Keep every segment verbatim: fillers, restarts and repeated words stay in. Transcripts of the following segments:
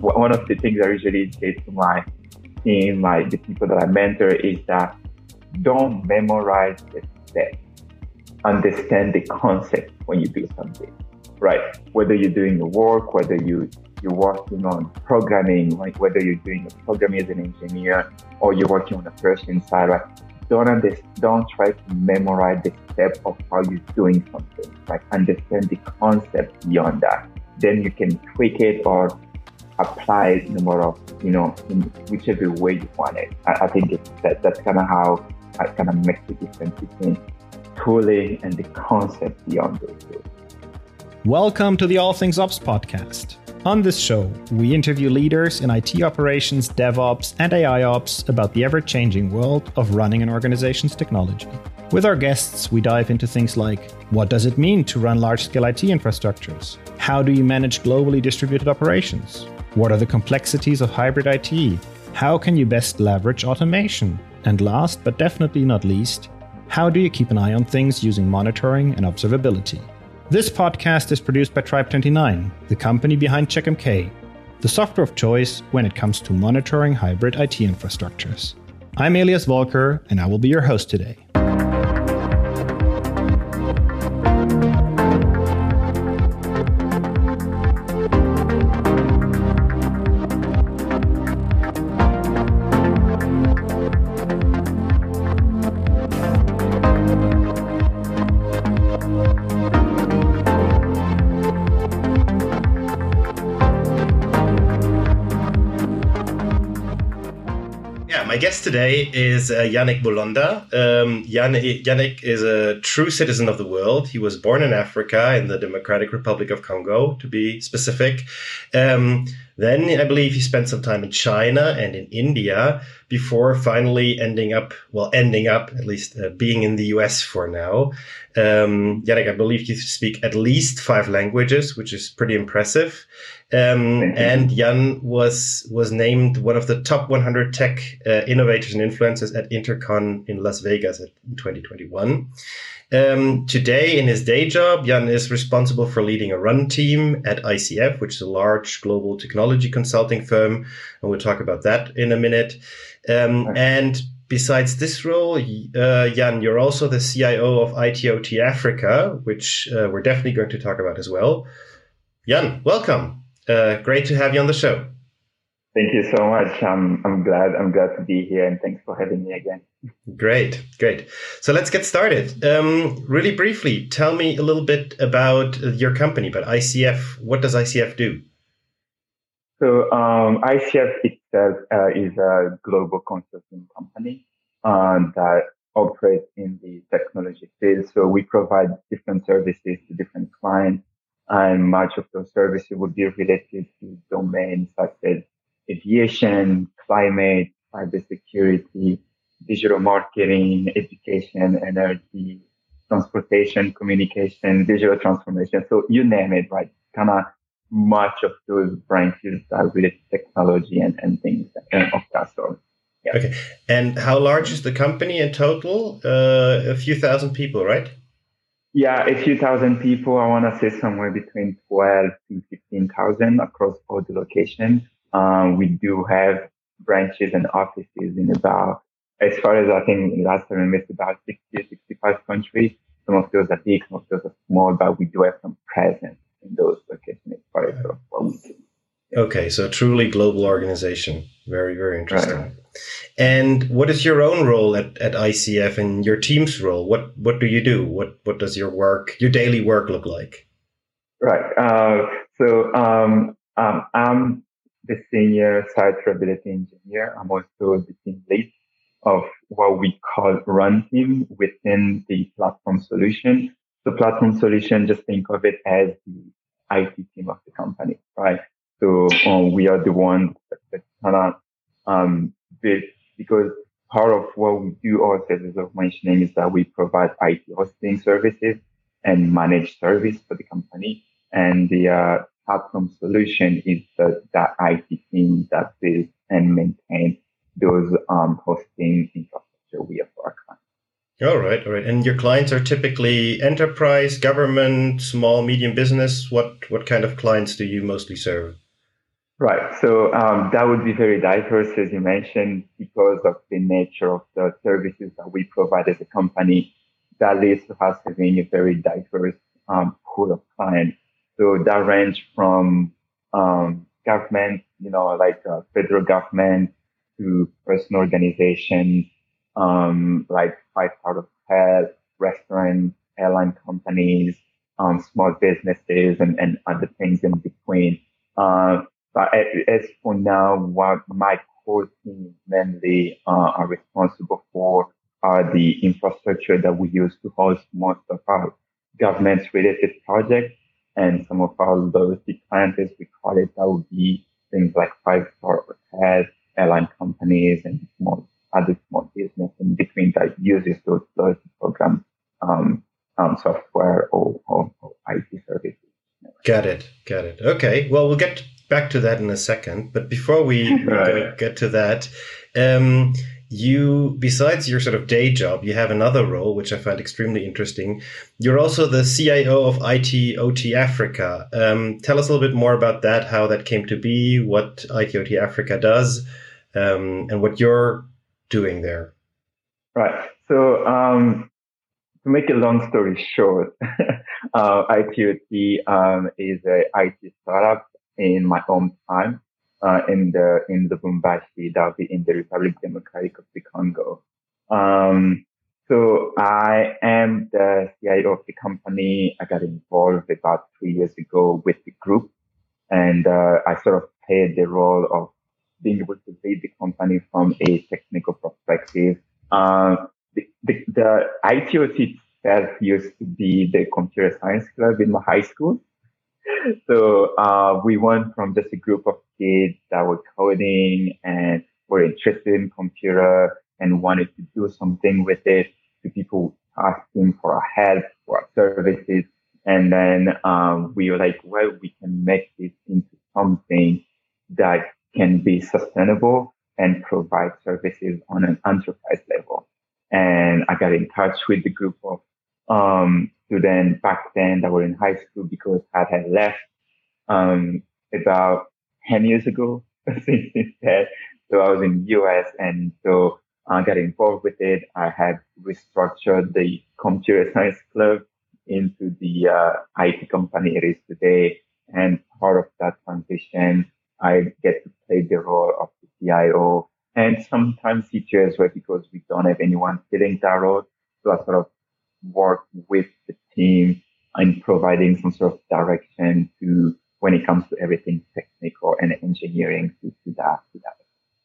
one of the things I usually say to my team, like the people that I mentor, is that don't memorize the steps. Understand the concept when you do something, right? Whether you're doing the work, whether you, you're working on programming, like whether you're doing a programming as an engineer or you're working on the person side, like don't understand, don't try to memorize the step of how you're doing something. Like understand the concept beyond that. Then you can tweak it or apply it no matter, you know, in whichever way you want it. I, I think it's that that's kind of how I kind of make the difference between tooling and the concept beyond those tools. Welcome to the All Things Ops podcast. On this show, we interview leaders in I T operations, DevOps, and A I Ops about the ever-changing world of running an organization's technology. With our guests, we dive into things like, what does it mean to run large-scale I T infrastructures? How do you manage globally distributed operations? What are the complexities of hybrid I T? How can you best leverage automation? And last, but definitely not least, how do you keep an eye on things using monitoring and observability? This podcast is produced by Tribe twenty-nine, the company behind CheckMK, the software of choice when it comes to monitoring hybrid I T infrastructures. I'm Elias Volker, and I will be your host today. My guest today is uh, Yannick Bolonda. Um, Yannick, Yannick is a true citizen of the world. He was born in Africa, in the Democratic Republic of Congo, to be specific. Um, then I believe he spent some time in China and in India before finally ending up, well, ending up at least uh, being in the U S for now. Um, Yannick, I believe you speak at least five languages, which is pretty impressive. Um, and Jan was was named one of the top one hundred tech uh, innovators and influencers at Intercon in Las Vegas in twenty twenty-one. Um, today, in his day job, Jan is responsible for leading a run team at I C F, which is a large global technology consulting firm, and we'll talk about that in a minute. Um, okay. And besides this role, uh, Jan, you're also the C I O of I T O T Africa, which uh, we're definitely going to talk about as well. Jan, welcome. Uh, great to have you on the show. Thank you so much. I'm I'm glad I'm glad to be here, and thanks for having me again. Great, great. So let's get started. Um, really briefly, tell me a little bit about your company, but I C F. What does I C F do? So um, I C F itself uh, is a global consulting company uh, that operates in the technology field. So we provide different services to different clients. And much of those services would be related to domains such as aviation, climate, cybersecurity, digital marketing, education, energy, transportation, communication, digital transformation. So you name it, right? Kind of much of those branches are related to technology and, and things of that sort. Yeah. Okay. And how large is the company in total? Uh, a few thousand people, right? Yeah, a few thousand people. I want to say somewhere between twelve to fifteen thousand across all the locations. Um, we do have branches and offices in about, as far as I think last time I missed, about sixty, sixty-five countries. Some of those are big, some of those are small, but we do have some presence in those locations as far as what we do. Okay, so truly global organization. Very, very interesting. Right. And what is your own role at, at I C F and your team's role? What what do you do? What what does your work, your daily work look like? Right. Uh, so um, um, I'm the senior site reliability engineer. I'm also the team lead of what we call run team within the platform solution. The platform solution, just think of it as the I T team of the company, right? So um, we are the ones that, that kind of um, build, because part of what we do also, as of mentioning, is that we provide I T hosting services and managed service for the company. And the uh, platform solution is the, the I T team that builds and maintains those um, hosting infrastructure we have for our clients. All right, all right. And your clients are typically enterprise, government, small, medium business. What what kind of clients do you mostly serve? Right. So um, that would be very diverse, as you mentioned, because of the nature of the services that we provide as a company. That leads to us having a very diverse um, pool of clients. So that range from um, government, you know, like uh, federal government, to personal organizations, um, like five-star hotels, restaurants, airline companies, um, small businesses, and, and other things in between. Uh, but as for now, what my core team mainly uh, are responsible for are the infrastructure that we use to host most of our government-related projects and some of our loyalty clients, as we call it. That would be things like five-star hotels, airline companies, and small other small business in between that uses those loyalty programs, um, um, software or, or, or I T services. Got it. Got it. Okay. Well, we'll get back to that in a second. But before we, we Right. go, get to that, um, you, besides your sort of day job, you have another role, which I find extremely interesting. You're also the C I O of I T O T Africa. Um, tell us a little bit more about that, how that came to be, what I T O T Africa does, um, and what you're doing there. Right. So, um, to make a long story short, uh, I T O T um, is a I T startup in my own time uh, in the in Lubumbashi, that will be in the Republic Democratic of the Congo. Um, so I am the C I O of the company. I got involved about three years ago with the group, and uh, I sort of played the role of being able to lead the company from a technical perspective. Uh, the, the, the I T O T itself used to be the computer science club in my high school. So uh, we went from just a group of kids that were coding and were interested in computer and wanted to do something with it, to people asking for our help, for our services. And then um, we were like, well, we can make this into something that can be sustainable and provide services on an enterprise level. And I got in touch with the group of um, students back then that were in high school, because I had left um, about ten years ago since that. So I was in the U S, and so I got involved with it. I had restructured the computer science club into the uh, I T company it is today. And part of that transition, I get to play the role of the C I O, and sometimes C T O as well, because we don't have anyone filling that role. So I sort of work with the team in providing some sort of direction to when it comes to everything technical and engineering to, to that, to that.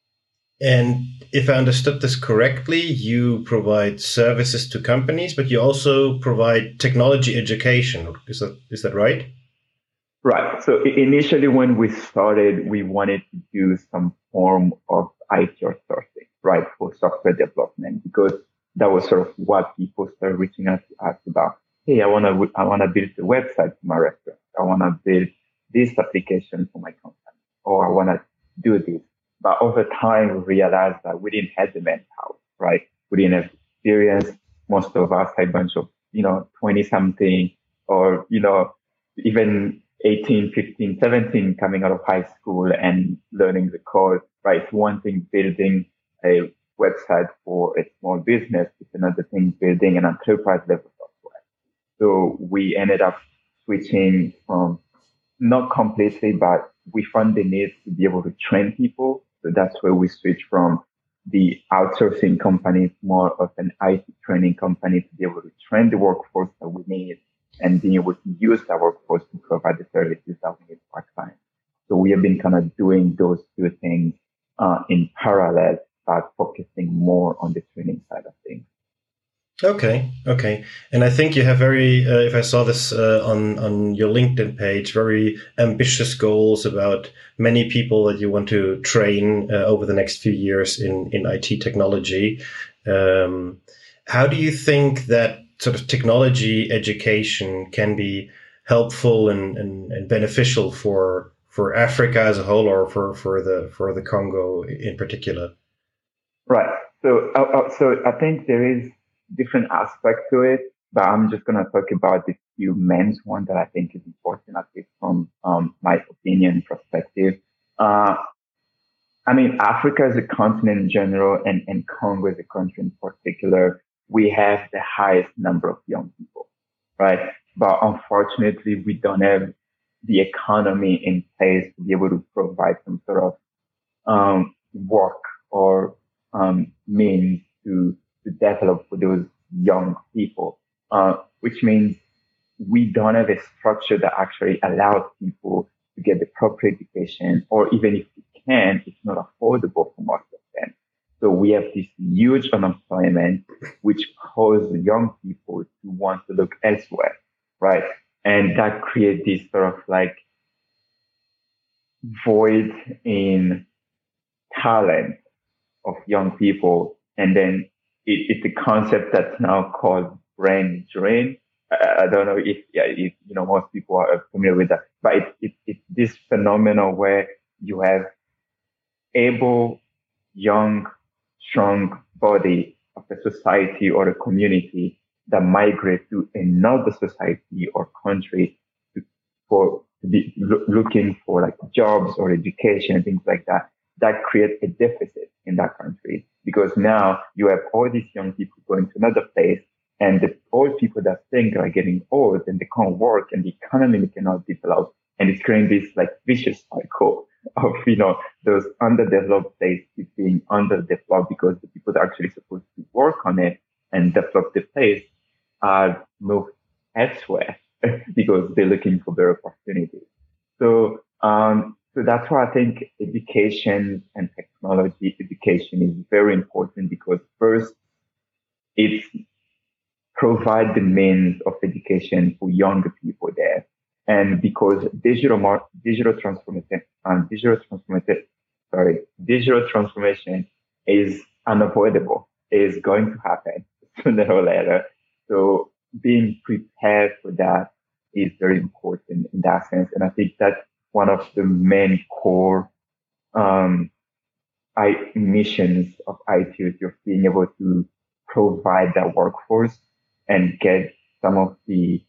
And if I understood this correctly, you provide services to companies, but you also provide technology education. Is that is that right? Right. So initially, when we started, we wanted to do some form of I T outsourcing, right, for software development, because that was sort of what people started reaching out to us about. Hey, I want to, I want to build a website for my restaurant. I want to build this application for my company, or I want to do this. But over time, we realized that we didn't have the manpower, right? We didn't have experience. Most of us had a bunch of, you know, twenty something, or, you know, even eighteen, fifteen, seventeen coming out of high school and learning the code, right? It's one thing building a website for a small business. It's another thing building an enterprise level software. So we ended up switching from, not completely, but we found the need to be able to train people. So that's where we switched from the outsourcing company to more of an I T training company, to be able to train the workforce that we need and being able to use that workforce to provide the services that we need for our clients. So we have been kind of doing those two things uh, in parallel, but focusing more on the training side of things. Okay, okay, and I think you have very, uh, if I saw this uh, on on your LinkedIn page, very ambitious goals about many people that you want to train uh, over the next few years in in I T technology. Um, how do you think that sort of technology education can be helpful and, and, and beneficial for for Africa as a whole, or for for the for the Congo in particular? Right. So, uh, uh, so I think there is different aspects to it, but I'm just going to talk about the few main ones that I think is important, at least from um, my opinion perspective. Uh, I mean, Africa as a continent in general, and, and Congo as a country in particular, we have the highest number of young people, right? But unfortunately, we don't have the economy in place to be able to provide some sort of um, work or um, means to to develop for those young people, uh, which means we don't have a structure that actually allows people to get the proper education, or even if we can, it's not affordable for most of them. So we have this huge unemployment, which causes young people to want to look elsewhere, right? And that creates this sort of like void in talent of young people. And then it, it's a concept that's now called brain drain. I, I don't know if, yeah, if, you know, most people are familiar with that, but it's it, it's this phenomenon where you have able, young, strong body of a society or a community that migrate to another society or country to, for to be lo- looking for like jobs or education and things like that. That creates a deficit in that country, because now you have all these young people going to another place, and the old people that think are getting old and they can't work and the economy cannot develop. And it's creating this like vicious cycle of, you know, those underdeveloped places being underdeveloped because the people that are actually supposed to work on it and develop the place are moved elsewhere because they're looking for better opportunities. So, um, so that's why I think education and technology education is very important, because first, it's provide the means of education for younger people there. And because digital mar- digital transformation, um, digital transformation, sorry, digital transformation is unavoidable, is going to happen sooner or later. So being prepared for that is very important in that sense. And I think that's one of the main core um, I, missions of I T O T, of being able to provide that workforce and get some of the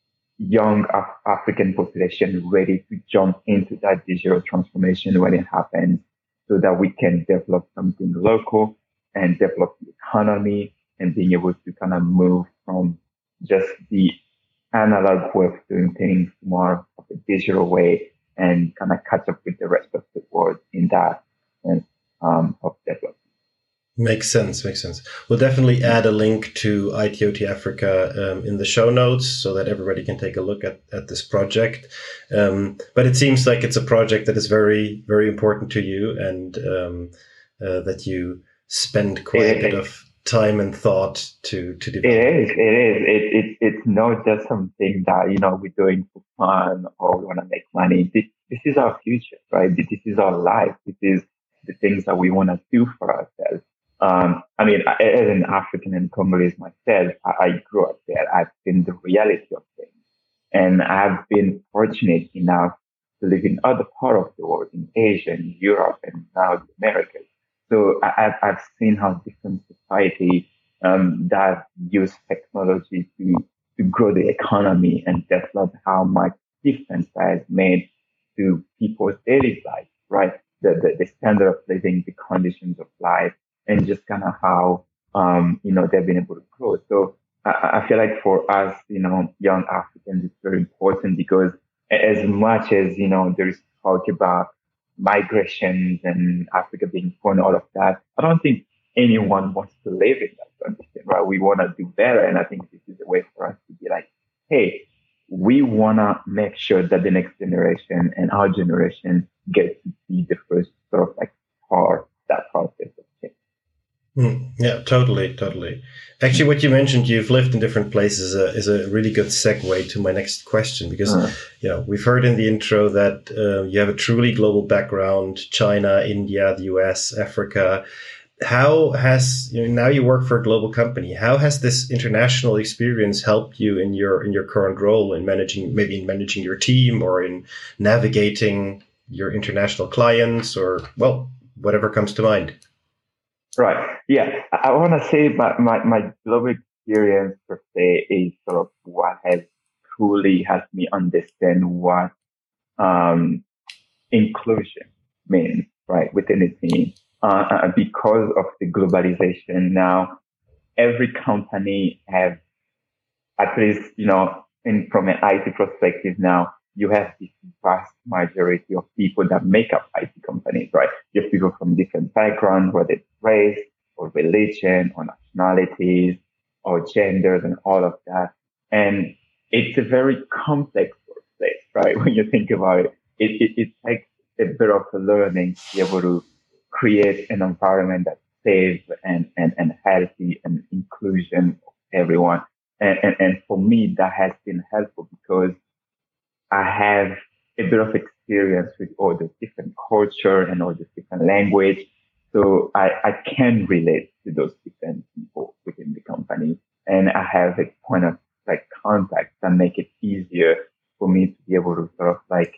young Af- African population ready to jump into that digital transformation when it happens, so that we can develop something local and develop the economy, and being able to kind of move from just the analog way of doing things to more of a digital way, and kind of catch up with the rest of the world in that sense um, of development. Makes sense. Makes sense. We'll definitely add a link to I T O T Africa um, in the show notes so that everybody can take a look at, at this project. Um, but it seems like it's a project that is very, very important to you, and um, uh, that you spend quite it a bit is. of time and thought to, to develop. It is. It is. It, it, it's not just something that, you know, we're doing for fun or we want to make money. This, this is our future, right? This is our life. This is the things that we want to do for ourselves. Um, I mean, as an African and Congolese myself, I, I grew up there. I've seen the reality of things, and I've been fortunate enough to live in other parts of the world, in Asia, in Europe, and now the Americas. So I, I've, I've seen how different society um, that use technology to to grow the economy and develop how much difference that has made to people's daily life, right? The, the the standard of living, the conditions of life, and just kind of how, um, you know, they've been able to grow. So I, I feel like for us, you know, young Africans, it's very important, because as much as, you know, there's talk about migrations and Africa being poor and all of that, I don't think anyone wants to live in that condition, right? We want to do better. And I think this is a way for us to be like, hey, we want to make sure that the next generation and our generation get to see the first sort of like part that process of change. Mm, yeah, totally, totally. Actually, what you mentioned, you've lived in different places, uh, is a really good segue to my next question, because, uh-huh. you know, we've heard in the intro that uh, you have a truly global background: China, India, the U S, Africa. How has, you know, now you work for a global company, how has this international experience helped you in your in your current role, in managing, maybe in managing your team, or in navigating your international clients, or, well, whatever comes to mind? Right. Yeah. I, I want to say my, my, my global experience per se is sort of what has truly helped me understand what um, inclusion means, right, within a team. Uh, uh, because of the globalization now, every company have, at least, you know, in, from an I T perspective now, you have this vast majority of people that make up I T companies, right? You have people from different backgrounds, whether it's race or religion or nationalities or genders and all of that. And it's a very complex workplace, right? When you think about it, it, it, it takes a bit of learning to be able to create an environment that's safe and, and, and healthy and inclusion of everyone. And, and, and for me, that has been helpful because I have a bit of experience with all the different culture and all the different language. So I, I can relate to those different people within the company. And I have a point of like contact that make it easier for me to be able to sort of like,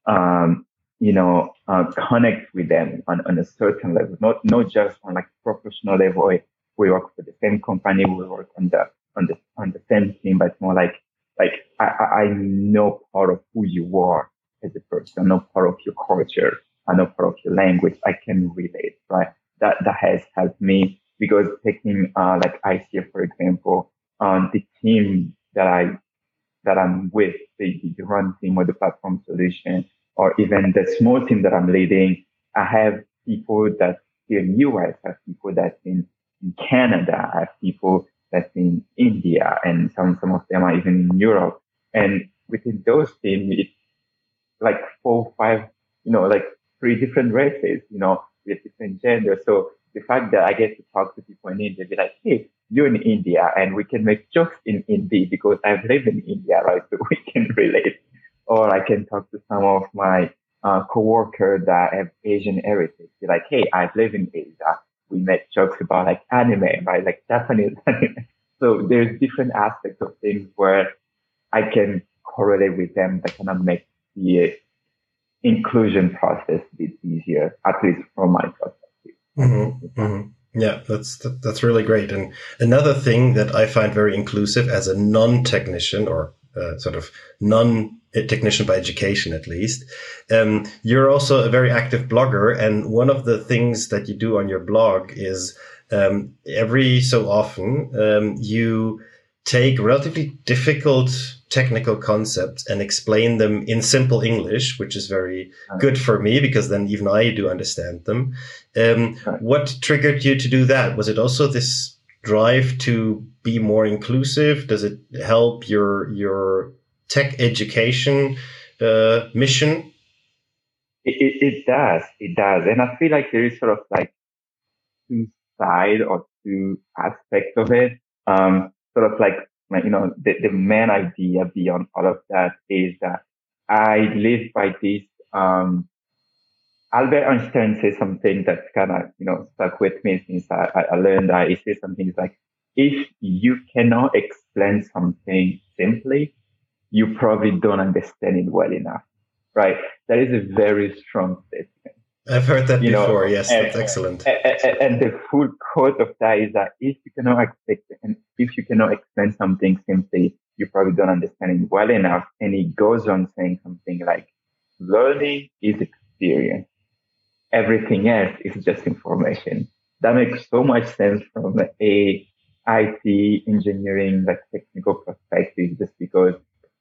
um, you know, uh, connect with them on, on a certain level, not, not just on like professional level. We work for the same company. We work on the, on the, on the same team, but it's more like, like I, I know part of who you are as a person. I know part of your culture. I know part of your language. I can relate, right? That, that has helped me because taking, uh, like I C F, for example, um, the team that I, that I'm with, the, the run team or the platform solution, or even the small team that I'm leading, I have people that's here in U S, I have people that's in, in Canada, I have people that's in India, and some, some of them are even in Europe. And within those teams, it's like four, five, you know, like three different races, you know, with different genders. So the fact that I get to talk to people in India, be like, hey, you're in India, and we can make jokes in Hindi because I've lived in India, right? So we can relate. Or I can talk to some of my uh, coworkers that have Asian heritage. Be like, hey, I've lived in Asia. We make jokes about like anime, right? Like Japanese anime. So there's different aspects of things where I can correlate with them that kind of make the inclusion process a bit easier, at least from my perspective. Mm-hmm, mm-hmm. Yeah, that's that, that's really great. And another thing that I find very inclusive as a non-technician or uh, sort of non-technician by education, at least, um, you're also a very active blogger. And one of the things that you do on your blog is um, every so often um, you take relatively difficult technical concepts and explain them in simple English, which is very good for me because then even I do understand them. Um, what triggered you to do that? Was it also this drive to be more inclusive? Does it help your your tech education uh, mission? It, it, it does. It does. And I feel like there is sort of like two sides or two aspects of it. Um, sort of like, like, you know, the, the main idea beyond all of that is that I live by this, um, Albert Einstein says something that's kind of, you know, stuck with me since I, I learned that. He says something like, if you cannot explain something simply, you probably don't understand it well enough, right? That is a very strong statement. I've heard that you before. Know, yes, and, that's excellent. And, and, and the full quote of that is that if you cannot expect, and if you cannot explain something simply, you probably don't understand it well enough. And he goes on saying something like, learning is experience. Everything else is just information. That makes so much sense from a I T engineering, like technical perspective, just because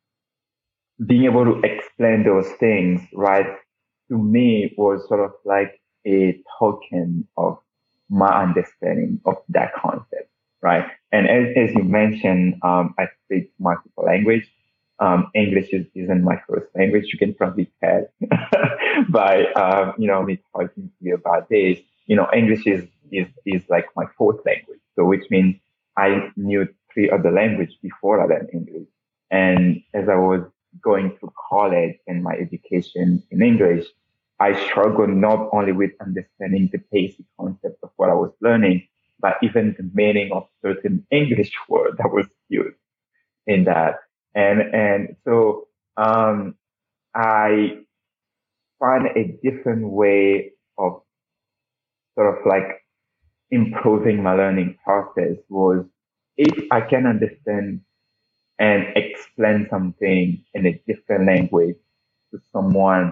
being able to explain those things, right, to me was sort of like a token of my understanding of that concept, right? And as, as you mentioned, um, I speak multiple language. Um, English is, isn't my first language. You can probably tell by, um, you know, me talking to you about this. You know, English is, is, is like my fourth language. So which means I knew three other languages before I learned English. And as I was going through college and my education in English, I struggled not only with understanding the basic concept of what I was learning, but even the meaning of certain English word that was used in that. And, and so, um, I find a different way of sort of like improving my learning process was if I can understand and explain something in a different language to someone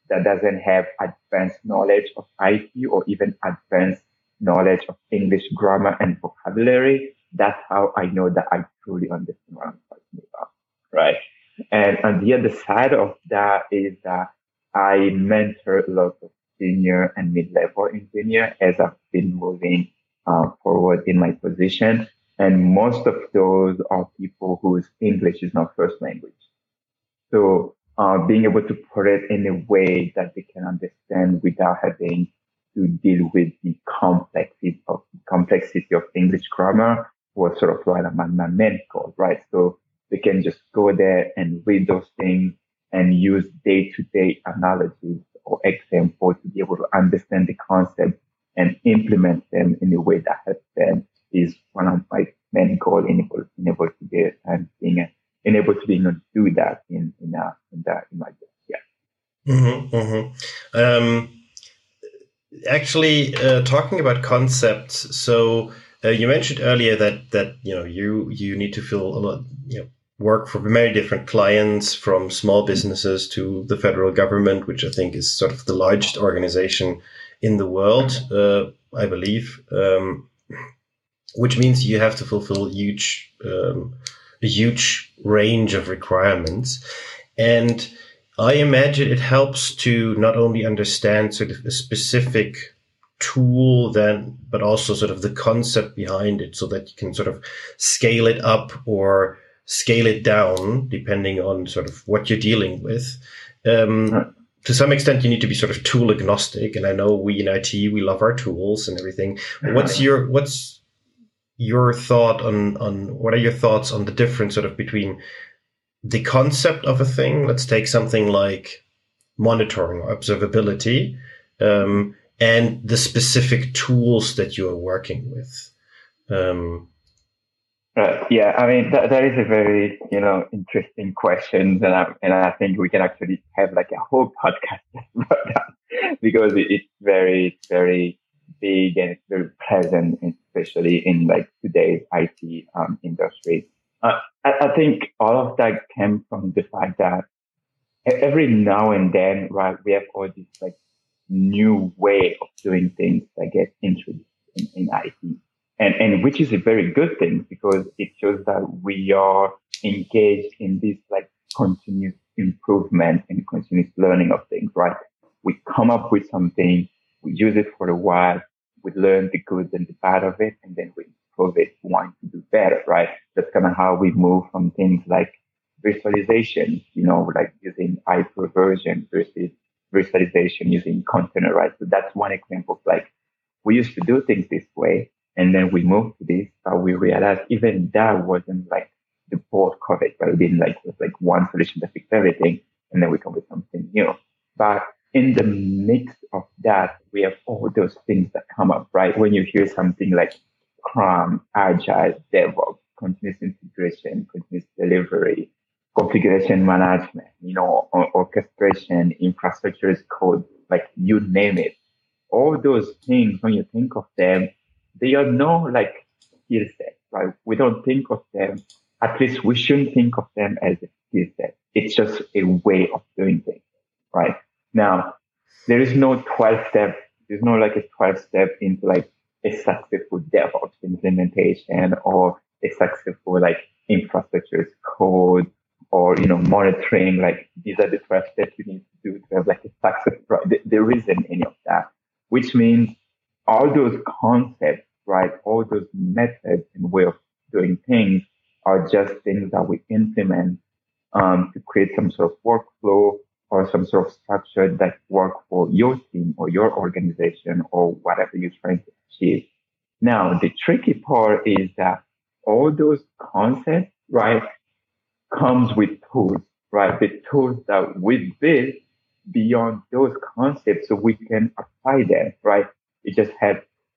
that doesn't have advanced knowledge of I T or even advanced knowledge of English grammar and vocabulary, that's how I know that I truly understand what I'm talking about, right? And on the other side of that is that I mentor lots of senior and mid-level engineers as I've been moving uh, forward in my position. And most of those are people whose English is not first language. So uh, being able to put it in a way that they can understand without having to deal with the complexity of complexity of English grammar was sort of like my, my main goal, right? So they can just go there and read those things and use day-to-day analogies or examples to be able to understand the concept and implement them in a way that helps them is one of my main goals in able, in able to get and being able to be able to do that in in, uh, in that in my job. Yeah. Mm-hmm, mm-hmm. Um, actually, uh, talking about concepts, so uh, you mentioned earlier that that you know you you need to feel a lot, you know, work for many different clients, from small businesses to the federal government, which I think is sort of the largest organization in the world, uh, I believe. Um, which means you have to fulfill huge, um, a huge range of requirements. And I imagine it helps to not only understand sort of a specific tool then, but also sort of the concept behind it, so that you can sort of scale it up or scale it down depending on sort of what you're dealing with. Um, right. To some extent, you need to be sort of tool agnostic. And I know we in I T, we love our tools and everything. But what's your, what's, your thought on, on what are your thoughts on the difference sort of between the concept of a thing? Let's take something like monitoring or observability, um, and the specific tools that you are working with. Um, right. Yeah. I mean, that, that is a very, you know, interesting question. And I, and I think we can actually have like a whole podcast about that, because it, it's very, very big and it's very present, especially in like today's I T um, industry. Uh, I, I think all of that came from the fact that every now and then, right, we have all this like new way of doing things that get introduced in, in I T, and and which is a very good thing, because it shows that we are engaged in this like continuous improvement and continuous learning of things, right? We come up with something, we use it for a while, we learn the good and the bad of it, and then we improve it, want to do better, right? That's kind of how we move from things like virtualization, you know, like using hyperversion versus virtualization using container, right? So that's one example. Like, we used to do things this way, and then we moved to this, but we realized even that wasn't like the bulk of it, right? We didn't like, it was like one solution that fixed everything, and then we come with something new. But in the mix of that, we have all those things that come up, right? When you hear something like Scrum, Agile, DevOps, continuous integration, continuous delivery, configuration management, you know, or- orchestration, infrastructure as code, like you name it. All those things, when you think of them, they are no like skill set, right? We don't think of them, at least we shouldn't think of them as a skill set. It's just a way of doing things, right? Now, there is no twelve step, there's no like a twelve step into like a successful DevOps implementation or a successful like infrastructure as code, or, you know, monitoring. Like, these are the twelve steps you need to do to have like a success, right? There isn't any of that, which means all those concepts, right? All those methods and way of doing things are just things that we implement um, to create some sort of workflow or some sort of structure that work for your team or your organization or whatever you're trying to achieve. Now, the tricky part is that all those concepts, right, comes with tools, right? The tools that we build beyond those concepts so we can apply them, right? It just had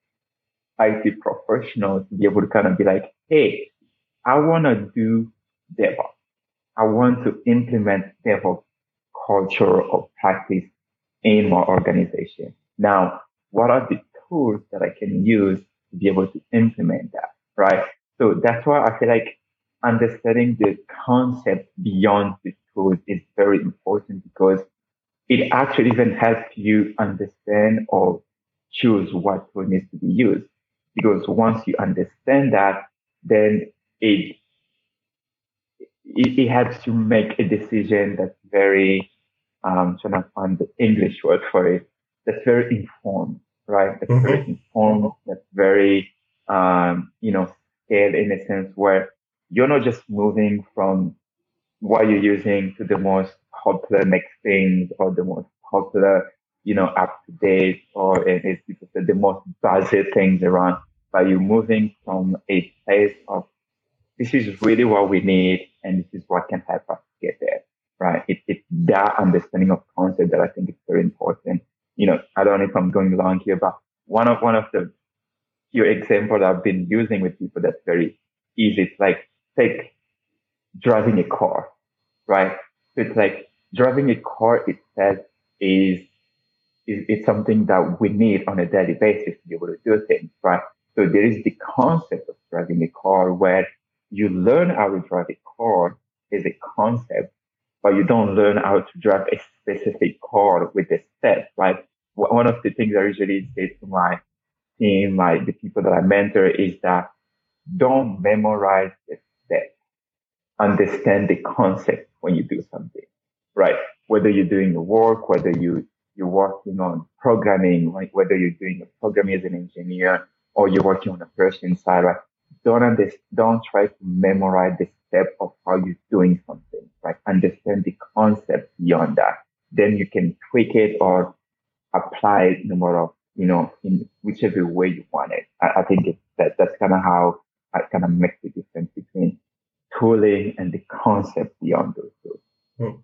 I T professionals to be able to kind of be like, hey, I want to do DevOps. I want to implement DevOps culture or practice in my organization. Now, what are the tools that I can use to be able to implement that, right? So that's why I feel like understanding the concept beyond the tools is very important, because it actually even helps you understand or choose what tool needs to be used. Because once you understand that, then it, it, it helps you make a decision that's very, um, trying to find the English word for it, that's very informed, right? That's very Mm-hmm. informed, that's very, um, you know, scaled in a sense where you're not just moving from what you're using to the most popular next things or the most popular, you know, up to date or uh, as people say, the most buzzed things around. But you're moving from a place of this is really what we need and this is what can help us get there, right? It, it's that understanding of concept that I think is very important. You know, I don't know if I'm going long here, but one of, one of the few examples I've been using with people that's very easy. It's like take driving a car, right? So it's like driving a car itself is, is, is something that we need on a daily basis to be able to do things, right? So there is the concept of driving a car where you learn how to drive a car as a concept, but you don't learn how to drive a specific car with the steps, right? One of the things I usually say to my team, my, the people that I mentor is that don't memorize the steps, understand the concept when you do something, right? Whether you're doing the work, whether you, you're working on programming, right? Whether you're doing a programming as an engineer or you're working on a person side, right? Don't understand, don't try to memorize the step of how you're doing something, right? Understand the concept beyond that. Then you can tweak it or apply it no matter, of, you know, in whichever way you want it. I, I think it, that that's kind of how I kind of make the difference between tooling and the concept beyond those tools. Hmm.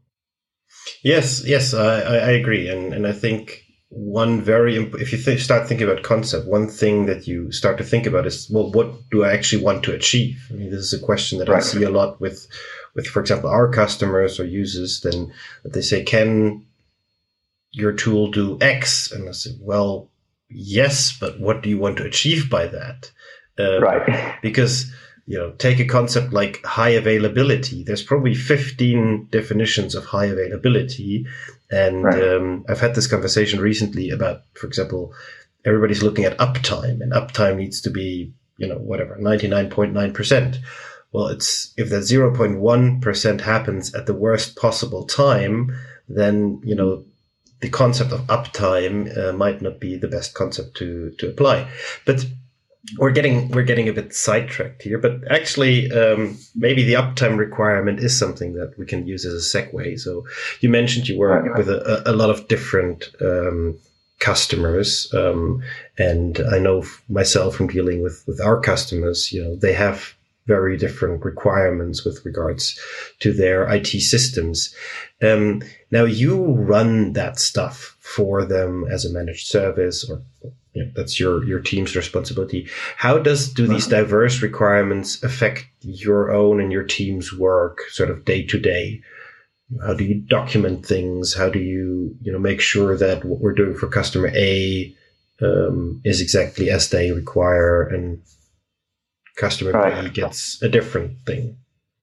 Yes, yes, I, I I agree, and and I think one very imp- if you th- start thinking about concept, one thing that you start to think about is, well, what do I actually want to achieve? I mean, this is a question that I Right. see a lot with, with for example, our customers or users. Then that they say, can your tool do X? And I say, well, yes, but what do you want to achieve by that? Um, Right. Because, you know, take a concept like high availability. There's probably fifteen definitions of high availability. And Right. um, I've had this conversation recently about, for example, everybody's looking at uptime, and uptime needs to be, you know, whatever, ninety-nine point nine percent. Well, it's if that zero point one percent happens at the worst possible time, then, you know, the concept of uptime uh, might not be the best concept to, to apply. But we're getting we're getting a bit sidetracked here, but actually, um, maybe the uptime requirement is something that we can use as a segue. So you mentioned you work Right. with a, a lot of different um, customers, um, and I know myself from dealing with with our customers, you know, they have very different requirements with regards to their I T systems. Um, now you run that stuff for them as a managed service, or you know, that's your, your team's responsibility. How does, do these diverse requirements affect your own and your team's work sort of day to day? How do you document things? How do you, you know, make sure that what we're doing for customer A, um, is exactly as they require, and customer Right. B gets a different thing?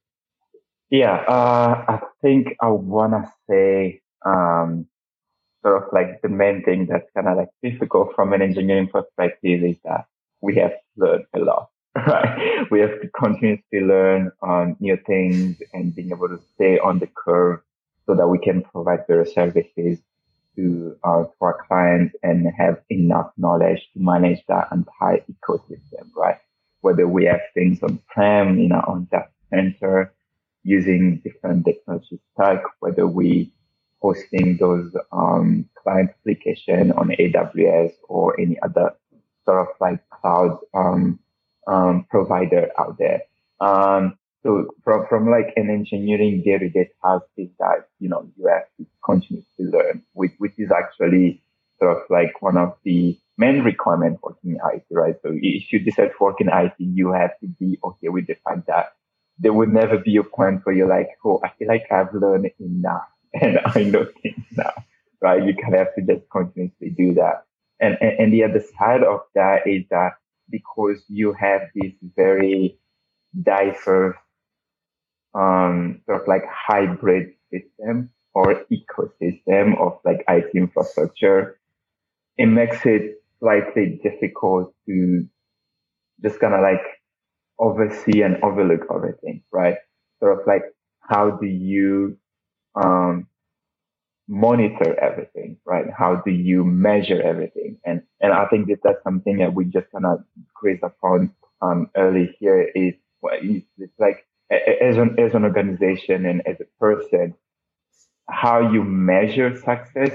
Yeah. Uh, I think I want to say, um, sort of like the main thing that's kind of like difficult from an engineering perspective is that we have to learn a lot, right? We have to continuously learn on new things and being able to stay on the curve so that we can provide better services to, uh, to our clients and have enough knowledge to manage that entire ecosystem, right? Whether we have things on-prem in our own data center using different technology stack, whether we hosting those um, client application on A W S or any other sort of like cloud um, um, provider out there. Um, so from, from like an engineering day-to-day task is that, you know, you have to continue to learn, which, which is actually sort of like one of the main requirements working in I T, right? So if you decide to work in I T, you have to be okay with the fact that there would never be a point where you're like, oh, I feel like I've learned enough and I know things now, right? You kind of have to just continuously do that. And, and, and the other side of that is that because you have this very diverse, um, sort of like hybrid system, or ecosystem of like I T infrastructure, it makes it slightly difficult to just kind of like oversee and overlook everything, right? Sort of like, how do you um, monitor everything, right? How do you measure everything? And and I think that that's something that we just kind of grazed upon um, early here. Is well, it's, it's like as an as an organization and as a person, how you measure success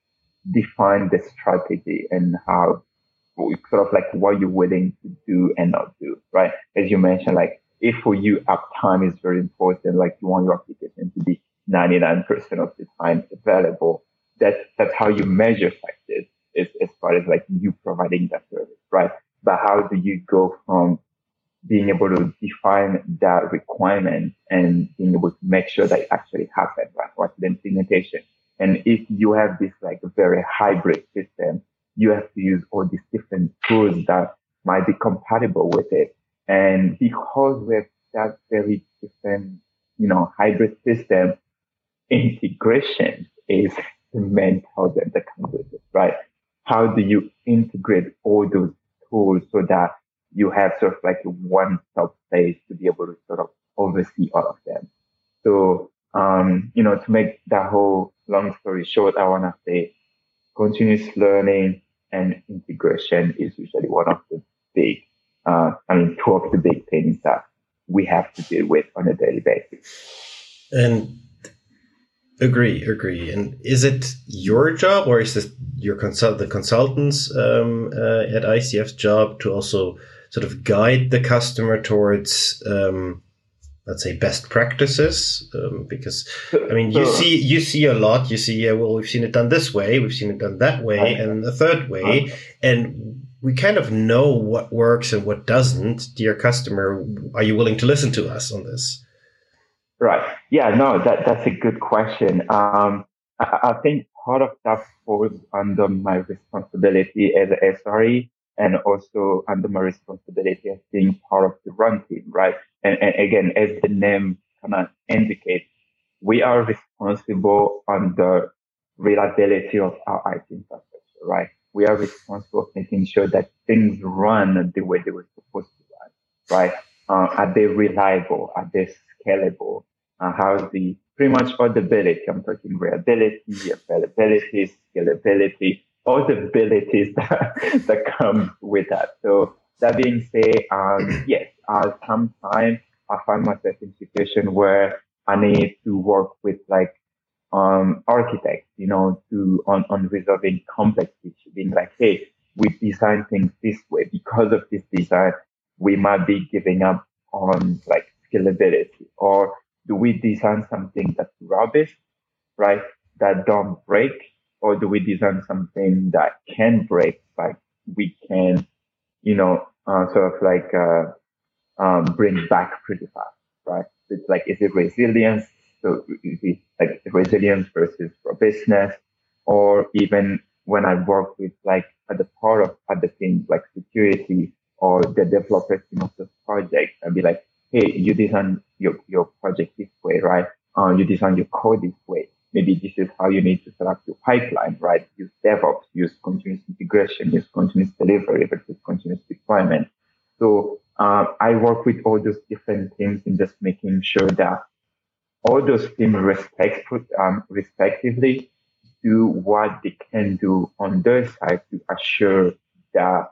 define the strategy and how sort of like what you're willing to do and not do, right? As you mentioned, like if for you uptime is very important, like you want your application to be ninety-nine percent of the time available, that's, that's how you measure success as, as far as like you providing that service, right? But how do you go from being able to define that requirement and being able to make sure that it actually happens, right? What's the implementation? And if you have this like very hybrid system, you have to use all these different tools that might be compatible with it. And because we have that very different, you know, hybrid system, integration is the main problem that comes with it, right? How do you integrate all those tools so that you have sort of like a one-stop place to be able to sort of oversee all of them? So, um, you know, to make that whole long story short, I want to say continuous learning and integration is usually one of the big, uh, I mean, two of the big things that we have to deal with on a daily basis. And agree, agree. And is it your job, or is this your consult the consultants um, uh, at I C F's job to also sort of guide the customer towards, um, let's say, best practices? Um, because I mean, you see, you see a lot. You see, yeah, well, we've seen it done this way, we've seen it done that way, and the third way, and we kind of know what works and what doesn't. Dear customer, are you willing to listen to us on this? Right. Yeah. No, that that's a good question. Um, I, I think part of that falls under my responsibility as an S R E, and also under my responsibility as being part of the run team, right? And, and again, as the name kind of indicates, we are responsible on the reliability of our I T infrastructure, right? We are responsible for making sure that things run the way they were supposed to run, right? Uh, are they reliable? Are they scalable? Uh, how's the pretty much auditability? I'm talking reliability, availability, scalability, all the abilities that, that come with that. So that being said, um, yes, uh, sometimes I find myself in a situation where I need to work with like um, architects, you know, to on, on resolving complex issues, being like, hey, we design things this way. Because of this design, we might be giving up on like scalability, or do we design something that's robust, right? That don't break, or do we design something that can break, like we can, you know, uh, sort of like, uh, um, bring back pretty fast, right? It's like, is it resilience? So is it like resilience versus robustness? Or even when I work with like at the part of other things like security or the developer team of the project, I'd be like, hey, you design your, your project this way, right? Uh, you design your code this way. Maybe this is how you need to set up your pipeline, right? Use DevOps, use continuous integration, use continuous delivery versus continuous deployment. So uh, I work with all those different teams in just making sure that all those teams respect, um, respectively do what they can do on their side to assure that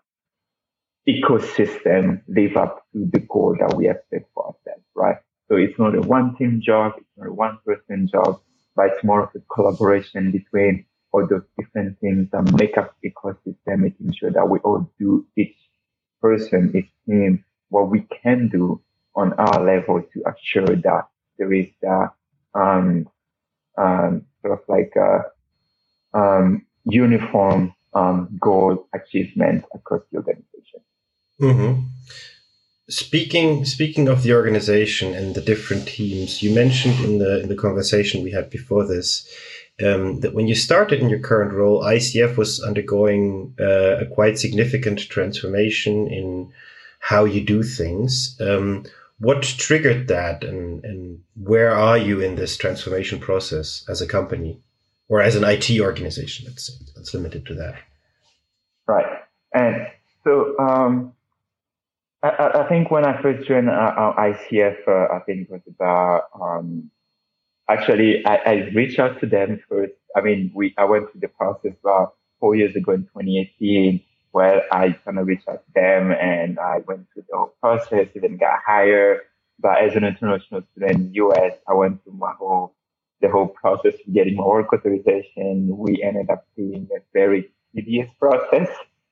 ecosystem live up to the goal that we have set for ourselves, right? So it's not a one team job, it's not a one person job, but it's more of a collaboration between all those different things that make up the ecosystem, making sure that we all do each person, each team, what we can do on our level to assure that there is that um, um, sort of like a um, uniform um, goal achievement across the organization. Mm-hmm. Speaking speaking of the organization and the different teams, you mentioned in the in the conversation we had before this um, that when you started in your current role, I C F was undergoing uh, a quite significant transformation in how you do things. Um, what triggered that, and, and where are you in this transformation process as a company or as an I T organization? Let's say let's limit it to that. Right. And so um, I, I think when I first joined uh, I C F, uh, I think it was about, um, actually, I, I reached out to them first. I mean, we I went through the process about four years ago in twenty eighteen, where I kind of reached out to them and I went through the whole process, even got hired. But as an international student in the U S, I went through my whole, the whole process of getting my work authorization. We ended up being a very tedious process.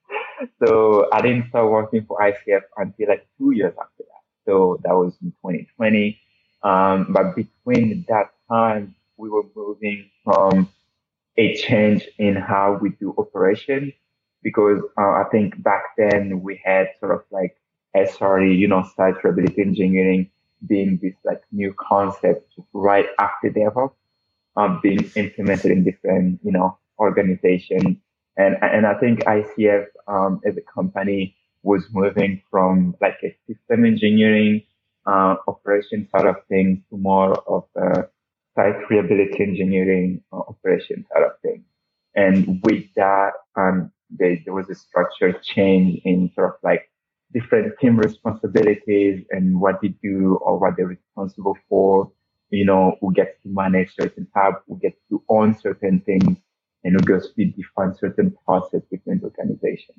So I didn't start working for I C F until like two years after that. So that was in twenty twenty. Um, but between that time, we were moving from a change in how we do operations, because uh, I think back then we had sort of like S R E, you know, site reliability engineering being this like new concept right after DevOps, um, being implemented in different, you know, organizations. And, and I think I C F, um, as a company was moving from like a system engineering, uh, operation side of things to more of a site reliability engineering uh, operation side of things. And with that, um, there, there was a structural change in sort of like different team responsibilities and what they do or what they're responsible for, you know, who gets to manage certain hubs, who gets to own certain things, and who gets to define certain process within the organization.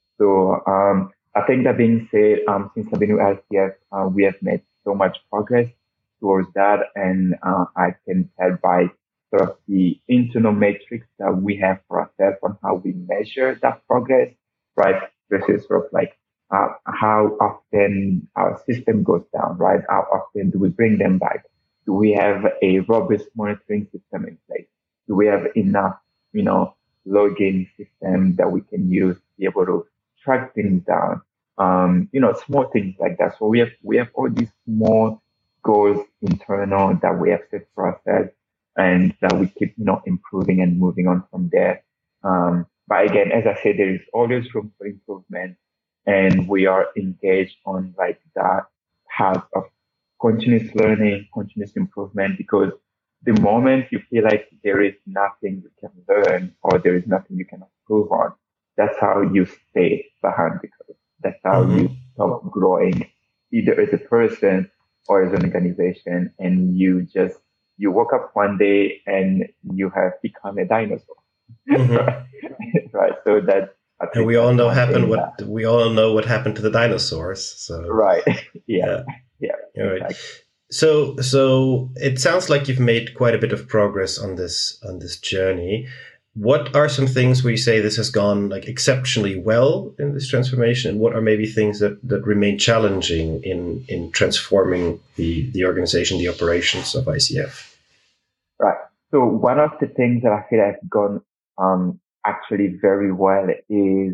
So, um, I think that being said, um, since I've been with I C F, uh, we have made so much progress towards that. And, uh, I can tell by sort of the internal metrics that we have for ourselves on how we measure that progress, right? Versus sort of like, uh, how often our system goes down, right? How often do we bring them back? Do we have a robust monitoring system in place? Do we have enough, you know, login system that we can use to be able to track things down? Um, you know, small things like that. So we have, we have all these small goals internal that we have set for ourselves and that we keep, you know, improving and moving on from there. Um, but again, as I said, there is always room for improvement, and we are engaged on like that path of continuous learning, continuous improvement, because the moment you feel like there is nothing you can learn or there is nothing you can improve on, that's how you stay behind the curve. That's how mm-hmm. you stop growing, either as a person or as an organization, and you just, you woke up one day and you have become a dinosaur. Mm-hmm. right? right. So that, and we all know happened what that, we all know what happened to the dinosaurs. So right. yeah. Yeah. yeah. All right. Exactly. So, so it sounds like you've made quite a bit of progress on this on this journey. What are some things where you say this has gone like exceptionally well in this transformation, and what are maybe things that, that remain challenging in in transforming the the organization, the operations of I C F? Right. So one of the things that I feel has gone um, actually very well is,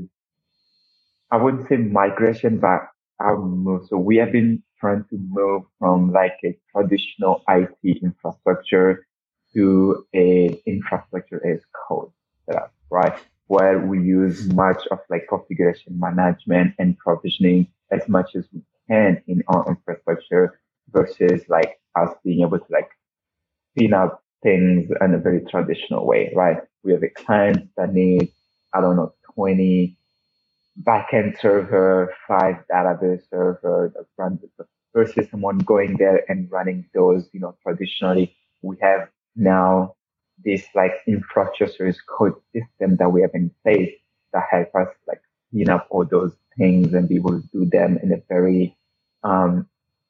I wouldn't say migration, but our move. So we have been trying to move from like a traditional I T infrastructure to a infrastructure as code setup, right? Where we use much of like configuration management and provisioning as much as we can in our infrastructure versus like us being able to like spin up things in a very traditional way, right? We have a client that needs, I don't know, twenty backend server, five database server that runs it versus someone going there and running those, you know, traditionally. We have now this like infrastructure as code system that we have in place that help us like clean up all those things and be able to do them in a very, um,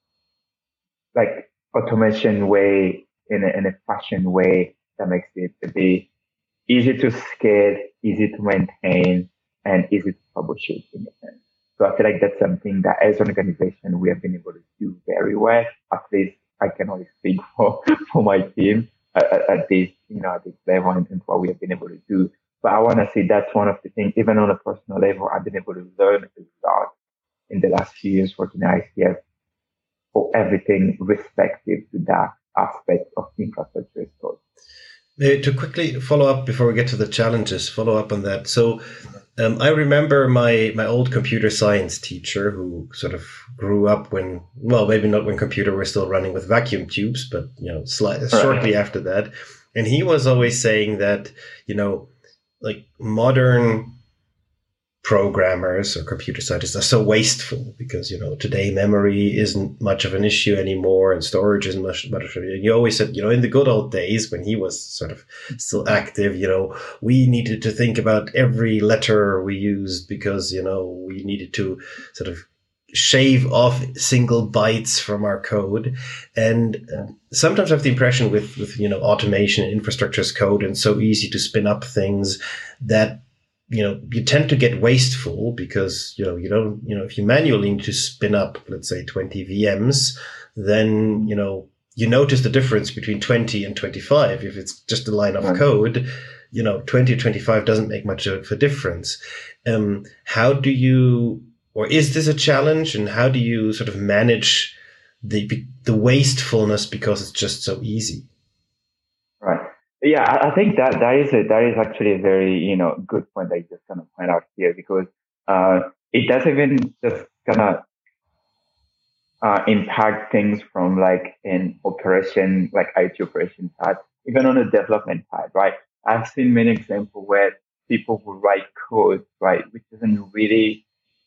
like automation way, in a, in a fashion way that makes it to be easy to scale, easy to maintain, and easy to troubleshoot in a sense. So I feel like that's something that as an organization we have been able to do very well. At least I can only speak for, for my team at, at, at this, you know, at this level and, and what we have been able to do. But I want to say that's one of the things, even on a personal level, I've been able to learn a lot in the last few years working at I C F for everything respective to that aspect of infrastructure as code. To quickly follow up before we get to the challenges, follow up on that. So Um, I remember my, my old computer science teacher who sort of grew up when, well, maybe not when computer were still running with vacuum tubes, but, you know, slightly, right. shortly after that. And he was always saying that, you know, like modern programmers or computer scientists are so wasteful because, you know, today memory isn't much of an issue anymore and storage isn't much, much of an issue. You always said, you know, in the good old days when he was sort of still active, you know, we needed to think about every letter we used because, you know, we needed to sort of shave off single bytes from our code. And uh, sometimes I have the impression with, with, you know, automation and infrastructure as code and so easy to spin up things that, you know, you tend to get wasteful because, you know, you don't, you know, if you manually need to spin up, let's say twenty V Ms, then, you know, you notice the difference between twenty and twenty-five. If it's just a line of right. code, you know, twenty or twenty-five doesn't make much of a difference. Um, how do you, or is this a challenge, and how do you sort of manage the, the wastefulness because it's just so easy? Right. Yeah, I think that that is a, that is actually a very, you know, good point that you just kind of point out here, because uh, it doesn't even just kind of uh, impact things from like an operation, like I T operation side, even on the development side, right? I've seen many examples where people who write code, right, which isn't really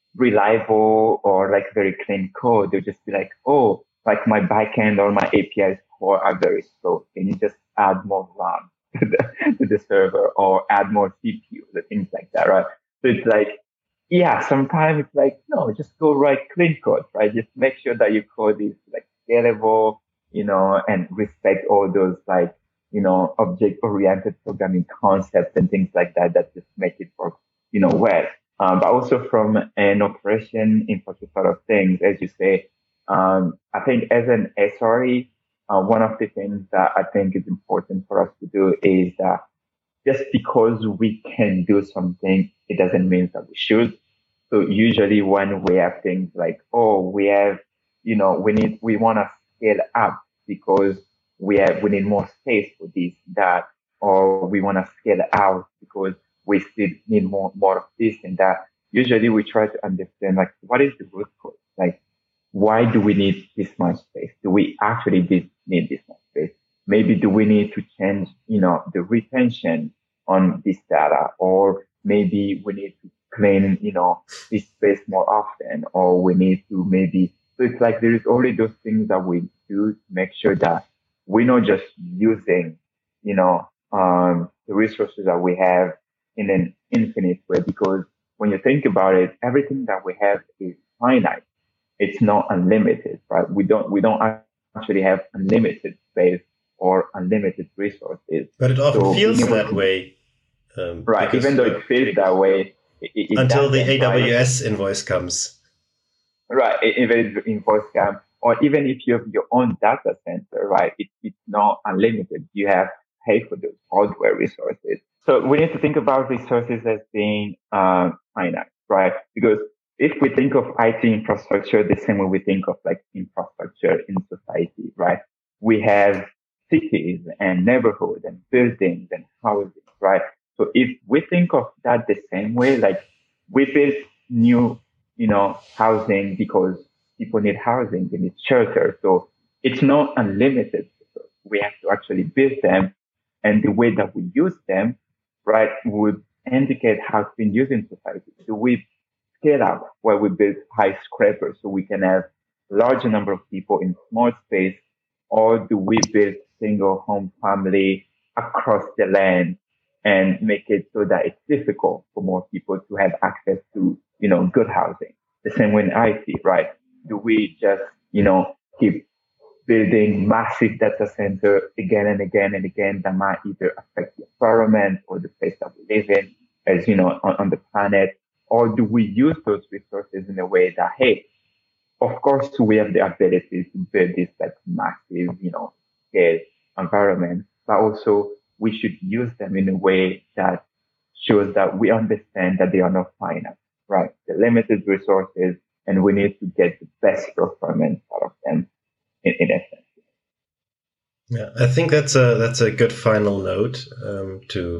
reliable or like very clean code, they'll just be like, oh, like my backend or my A P Is core are very slow. Can you just add more RAM to the, to the server or add more C P U, the things like that, right? So it's like, yeah, sometimes it's like, no, just go write clean code, right? Just make sure that your code is like scalable, you know, and respect all those like, you know, object-oriented programming concepts and things like that that just make it work, you know, well. Um, but also from an operation infrastructure sort of things, as you say, um, I think as an S R E, uh, one of the things that I think is important for us to do is that just because we can do something, it doesn't mean that we should. So usually when we have things like, oh, we have, you know, we need, we want to scale up because we have, we need more space for this, that, or we want to scale out because we still need more, more of this and that. Usually we try to understand, like, what is the root cause? Like, why do we need this much space? Do we actually need this much space? Maybe do we need to change, you know, the retention on this data, or maybe we need to clean, you know, this space more often, or we need to maybe, so it's like there is only those things that we do to make sure that we're not just using, you know, um, the resources that we have in an infinite way, because when you think about it, everything that we have is finite. It's not unlimited, right? We don't, we don't actually have unlimited space or unlimited resources. But it often so feels that to, way. Um, right. Even though it feels that way. It, it until the A W S right? invoice comes. Right. Even if the invoice comes, or even if you have your own data center, right? It, it's not unlimited. You have to pay for those hardware resources. So we need to think about resources as being uh, finite, right? Because if we think of I T infrastructure the same way we think of like infrastructure in society, right? We have cities and neighborhoods and buildings and houses, right? So if we think of that the same way, like we build new, you know, housing because people need housing, they need shelter. So it's not unlimited. So we have to actually build them, and the way that we use them, right, would indicate how it's been used in society. Do we scale up where we build high scrapers so we can have larger number of people in small space, or do we build single home family across the land and make it so that it's difficult for more people to have access to, you know, good housing? The same way in I T, right? Do we just, you know, keep building massive data center again and again and again that might either affect the environment or the place that we live in, as you know, on, on the planet? Or do we use those resources in a way that, hey, of course, we have the ability to build this like massive, you know, scale environment, but also we should use them in a way that shows that we understand that they are not finite, right? They're limited resources, and we need to get the best performance out of them in, in essence. Yeah, I think that's a that's a good final note um, to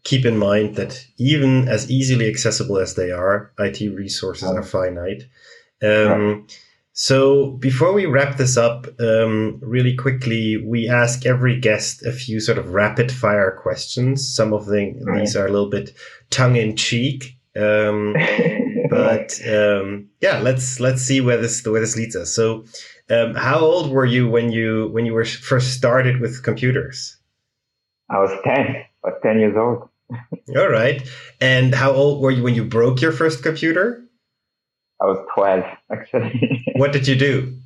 keep in mind that even as easily accessible as they are, I T resources are finite. Um, so before we wrap this up, um, really quickly, we ask every guest a few sort of rapid fire questions. Some of the, these are a little bit tongue in cheek. Um, but, um, yeah, let's, let's see where this, where this leads us. So, um, how old were you when you, when you were first started with computers? I was ten. I was ten years old. All right. And how old were you when you broke your first computer? I was twelve, actually. What did you do?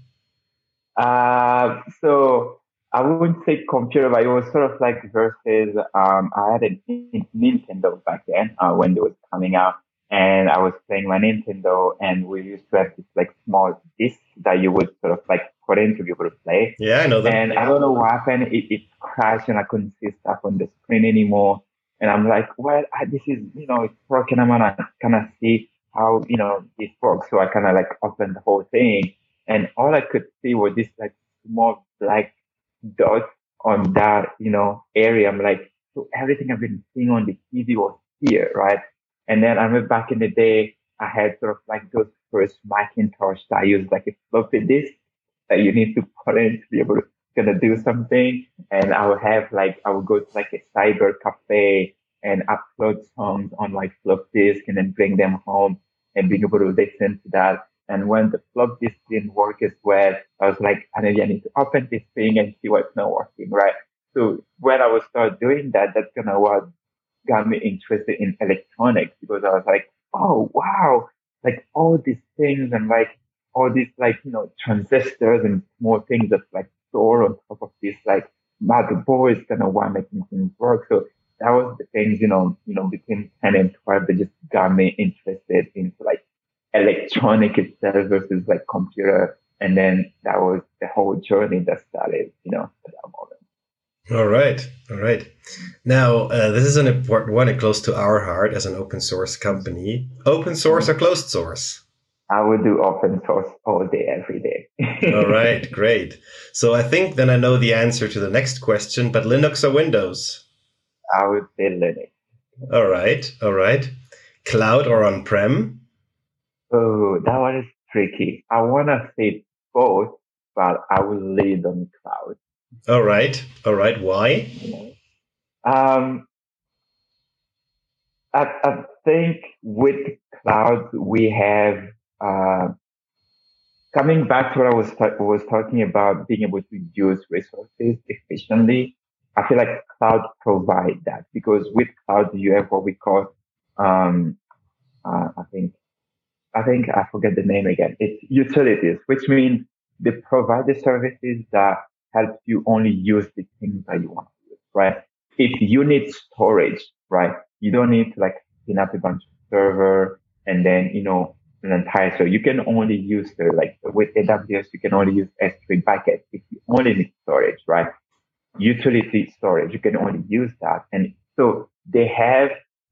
Uh, so I wouldn't say computer, but it was sort of like versus, um, I had a Nintendo back then, uh, when it was coming out, and I was playing my Nintendo, and we used to have this like small disc that you would sort of like put in to be able to play. Yeah, I know that. And I don't know what happened. It, it crashed and I couldn't see stuff on the screen anymore. And I'm like, well, I, this is, you know, it's broken. I'm gonna kind of see how, you know, this works. So I kind of like opened the whole thing, and all I could see was this like small black dot on that, you know, area. I'm like, so everything I've been seeing on the T V was here, right? And then I remember back in the day, I had sort of like those first Macintosh that I used like a floppy disk that you need to put in to be able to gonna do something. And I would have like, I would go to like a cyber cafe and upload songs on my flop disk and then bring them home and being able to listen to that. And when the flop disk didn't work as well, I was like, I need, I need to open this thing and see what's not working, right? So when I would start doing that, that's kind of what got me interested in electronics, because I was like, oh, wow, like all these things and like all these like, you know, transistors and more things that like store on top of this like motherboard is kind of why making things work. So that was the things, you know, you know, between ten and twelve that just got me interested into like electronic itself versus like computer. And then that was the whole journey that started, you know, at that moment. All right. All right. Now, uh, this is an important one and close to our heart as an open source company. Open source or closed source? I would do open source all day, every day. All right. Great. So I think then I know the answer to the next question, but Linux or Windows? I would say Linux. All right. All right. Cloud or on-prem? Oh, that one is tricky. I want to say both, but I will lead on cloud. All right. All right. Why? Um, I, I think with cloud, we have, uh, coming back to what I was, ta- was talking about, being able to use resources efficiently. I feel like cloud provide that, because with cloud, you have what we call, um, uh, I think, I think I forget the name again. It's utilities, which means they provide the services that help you only use the things that you want to use, right? If you need storage, right, you don't need to like spin up a bunch of server and then, you know, an entire, so you can only use the, like with A W S, you can only use S three buckets if you only need storage, right? Utility storage, you can only use that. And so they have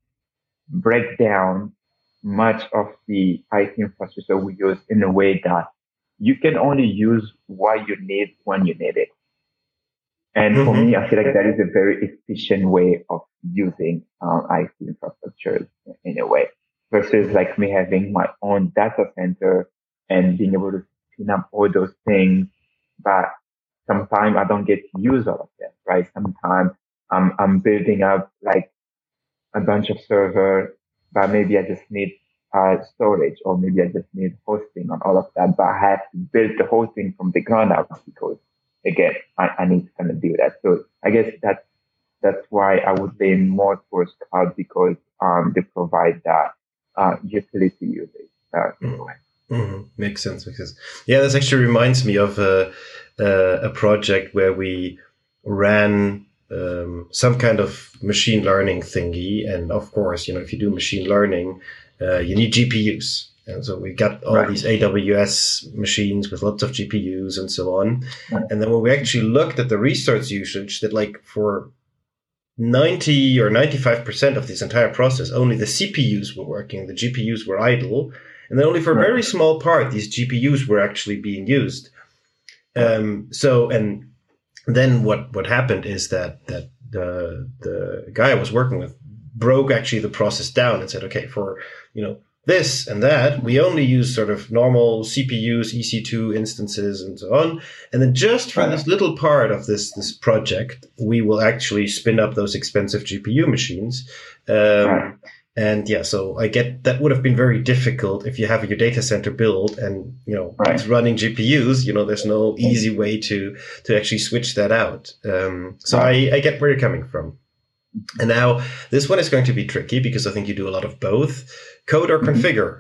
breakdown much of the I T infrastructure we use in a way that you can only use what you need when you need it. And mm-hmm. for me, I feel like that is a very efficient way of using um, I T infrastructure in a way, versus like me having my own data center and being able to spin up all those things. But sometimes I don't get to use all of them, right? Sometimes I'm, I'm building up like a bunch of server, but maybe I just need uh, storage, or maybe I just need hosting on all of that. But I have to build the whole thing from the ground up, because again, I, I need to kind of do that. So I guess that's, that's why I would lean more towards cloud, because um, they provide that uh, utility usage. Uh, mm-hmm. Mm-hmm. Makes sense. Makes sense. Yeah, this actually reminds me of a, uh, a project where we ran um, some kind of machine learning thingy. And of course, you know, if you do machine learning, uh, you need G P Us. And so we got all right. these A W S machines with lots of G P Us and so on. Right. And then when we actually looked at the resource usage, that like for ninety or ninety-five percent of this entire process, only the C P Us were working, the G P Us were idle. And then only for a right. very small part, these G P Us were actually being used. Um, so, and then what, what happened is that, that the, the guy I was working with broke actually the process down and said, okay, for, you know, this and that, we only use sort of normal C P Us, E C two instances and so on. And then just for this little part of this, this project, we will actually spin up those expensive G P U machines. Um, right. And yeah, so I get that would have been very difficult if you have your data center built and, you know, right. it's running G P Us, you know, there's no easy way to, to actually switch that out. Um, so right. I, I get where you're coming from. And now this one is going to be tricky because I think you do a lot of both. Code or configure?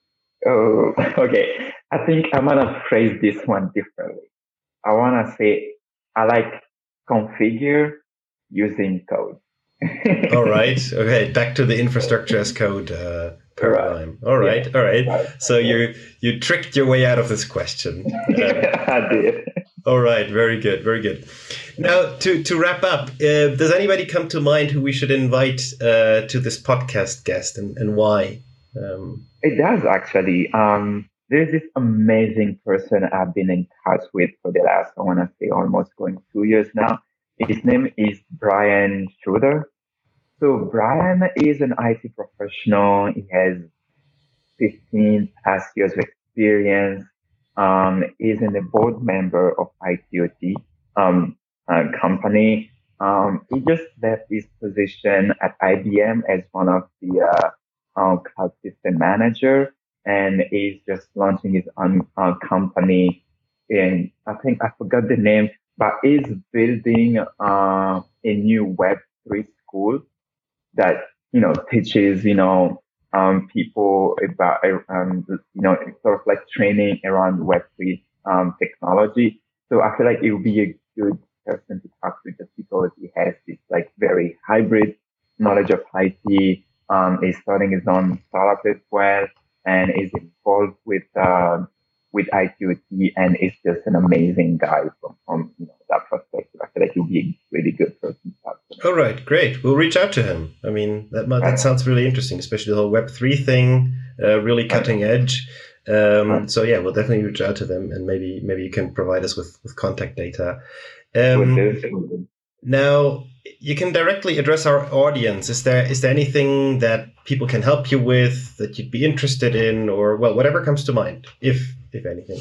Oh, okay. I think I'm going to phrase this one differently. I want to say I like configure using code. All right. Okay. Back to the infrastructure as code uh, paradigm. All right. Yeah. All right. right. So yeah. you you tricked your way out of this question. Uh, I did. All right. Very good. Very good. Now, to, to wrap up, uh, does anybody come to mind who we should invite uh, to this podcast guest and, and why? Um, it does, actually. Um, there's this amazing person I've been in touch with for the last, I want to say, almost going two years now. His name is Brian Schroeder. So Brian is an I T professional. He has fifteen plus years of experience. Um, he's a board member of I T O T um, uh, company. Um, he just left his position at I B M as one of the uh, uh, cloud system manager, and he's just launching his own uh, company. And I think I forgot the name, but he's building uh, a new Web three school that, you know, teaches, you know, um, people about, um, you know, sort of like training around Web three um, technology. So I feel like it would be a good person to talk to just because he has this like very hybrid knowledge of I T. Um, he's starting his own startup as well, and is involved with, uh, with I T O T, and is just an amazing guy from, from you know, that perspective. I feel like he'll be a really good person to talk to. All right, great. We'll reach out to him. I mean, that that sounds really interesting, especially the whole Web three thing, uh, really cutting edge. Um, so yeah, we'll definitely reach out to them, and maybe maybe you can provide us with, with contact data. Um, now, you can directly address our audience. Is there is there anything that people can help you with that you'd be interested in, or well, whatever comes to mind, if if anything?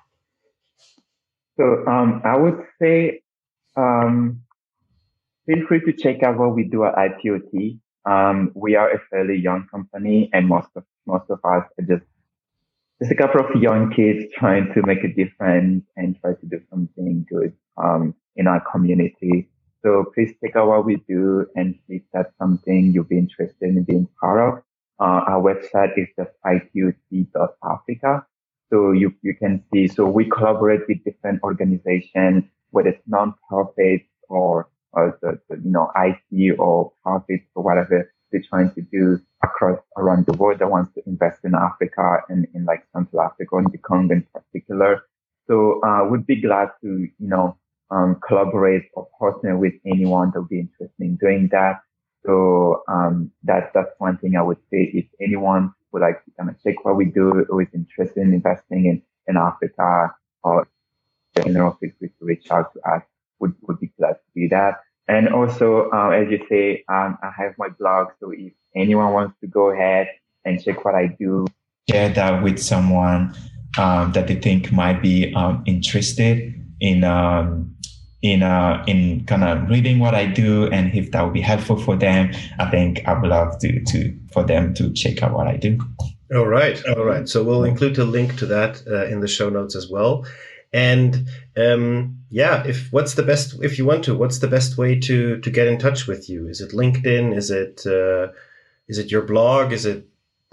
So um, I would say um, feel free to check out what we do at I T O T. Um, we are a fairly young company, and most of most of us are just just a couple of young kids trying to make a difference and try to do something good um, in our community. So please check out what we do, and if that's something you'll be interested in being part of. Uh, our website is just I T O T dot Africa. So you, you can see, so we collaborate with different organizations, whether it's non-profits or, or the, the, you know, I T or profits or whatever they're trying to do across around the world that wants to invest in Africa and in like Central Africa and the Congo in particular. So, uh, we'd be glad to, you know, um, collaborate or partner with anyone that would be interested in doing that. So, um, that's, that's one thing I would say. If anyone would like to kind of check what we do, or is interested in investing in, in Africa or in general, feel free to reach out to us. Would, would be glad to do that. And also, um, as you say, um, I have my blog. So if anyone wants to go ahead and check what I do, share that with someone, um, that they think might be, um, interested in, um, in, uh, in kind of reading what I do. And if that would be helpful for them, I think I would love to, to, for them to check out what I do. All right. All right. So we'll include a link to that uh, in the show notes as well. And, um, yeah, if, what's the best, if you want to, what's the best way to, to get in touch with you? Is it LinkedIn? Is it, uh, is it your blog? Is it?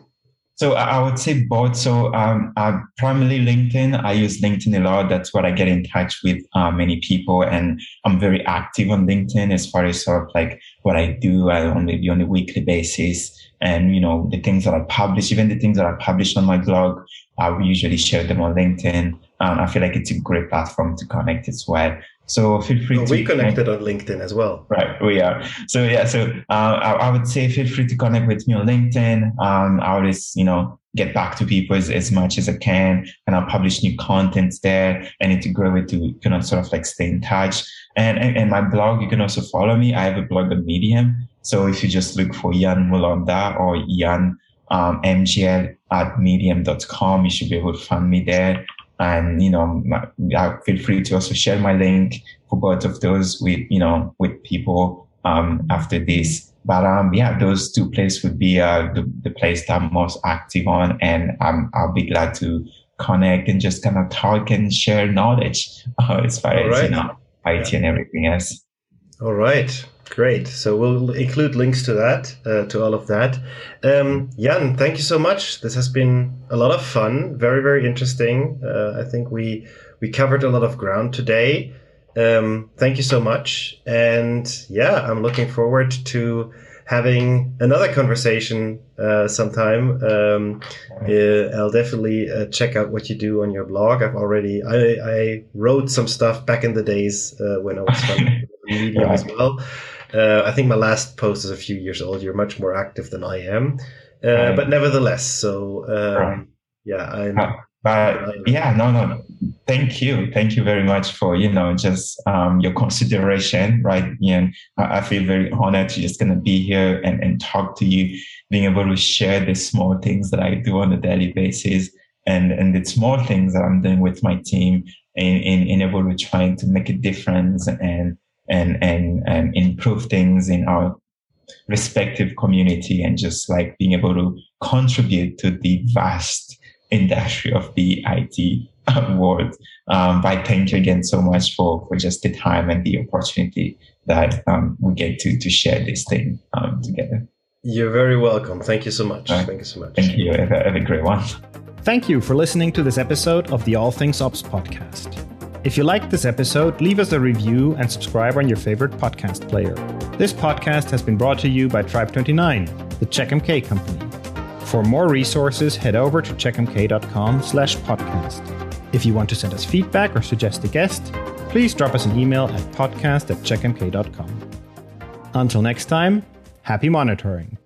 So I would say both. So, um, uh, primarily LinkedIn. I use LinkedIn a lot. That's what I get in touch with, uh, many people. And I'm very active on LinkedIn as far as sort of like what I do I on maybe on a weekly basis. And, you know, the things that I publish, even the things that I publish on my blog, I will usually share them on LinkedIn. Um, I feel like it's a great platform to connect as well. So feel free well, to... We connected on LinkedIn as well. Right, we are. So yeah, so uh, I, I would say feel free to connect with me on LinkedIn. Um, I always, you know, get back to people as, as much as I can, and I'll publish new contents there and integrate it to, you know, sort of like stay in touch. And, and, and my blog, you can also follow me. I have a blog on Medium. So if you just look for Jan Mulonda or Jan um, M G L at medium dot com, you should be able to find me there. And, you know, my, feel free to also share my link for both of those with, you know, with people um, after this. But um, yeah, those two places would be uh, the, the place that I'm most active on. And um, I'll be glad to connect and just kind of talk and share knowledge uh, as far as, right. you know, I T yeah. and everything else. All right. Great. So we'll include links to that, uh, to all of that. Um, Jan, thank you so much. This has been a lot of fun. Very, very interesting. Uh, I think we we covered a lot of ground today. Um, thank you so much. And yeah, I'm looking forward to having another conversation uh, sometime. Um, uh, I'll definitely uh, check out what you do on your blog. I've already, I, I wrote some stuff back in the days uh, when I was on Medium as well. Uh, I think my last post is a few years old. You're much more active than I am. Uh, right. But nevertheless, so um, right. yeah. I'm, uh, but yeah, no, no. Thank you. Thank you very much for, you know, just um, your consideration, right? And I feel very honored to just going to be here and, and talk to you, being able to share the small things that I do on a daily basis and, and the small things that I'm doing with my team in, in, in able to trying to make a difference and and and and improve things in our respective community and just like being able to contribute to the vast industry of the I T world. Um, but thank you again so much for, for just the time and the opportunity that um, we get to to share this thing um, together. You're very welcome. Thank you so much. Right. Thank you so much. Thank you. Have a, have a great one. Thank you for listening to this episode of the All Things Ops podcast. If you liked this episode, leave us a review and subscribe on your favorite podcast player. This podcast has been brought to you by Tribe twenty-nine, the CheckMK company. For more resources, head over to checkmk.com slash podcast. If you want to send us feedback or suggest a guest, please drop us an email at podcast at checkmk dot com. Until next time, happy monitoring.